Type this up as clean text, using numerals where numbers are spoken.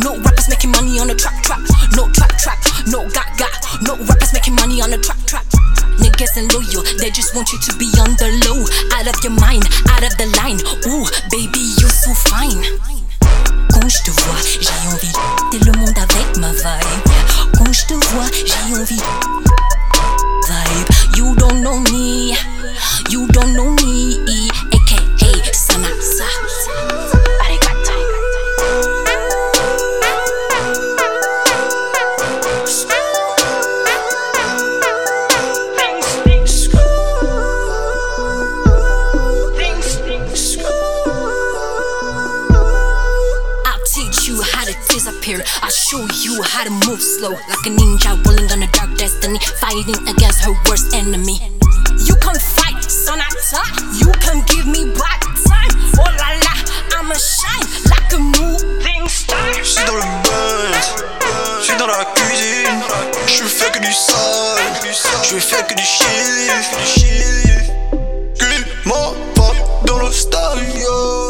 No rappers making money on the trap. No trap. No got. No rappers making money on the trap. Niggas ain't loyal, they just want you to be on the low. Out of your mind, out of the line. Ooh, baby, you're so fine. Quand je te vois, j'ai envie de le monde avec ma vibe. Quand je te vois, j'ai envie vibe. You don't know me, aka Sanasa. Arigato. I'll show you how to move slow, like a ninja rolling on a dark destiny, fighting against her worst enemy. You can fight, Sonata. You can give me back time. Oh la la, I'ma shine like a moving star. J'suis dans le buzz, j'suis dans la cuisine. J'suis fait que du sale, j'suis fait que du shit. Qu'il m'a pas dans le style.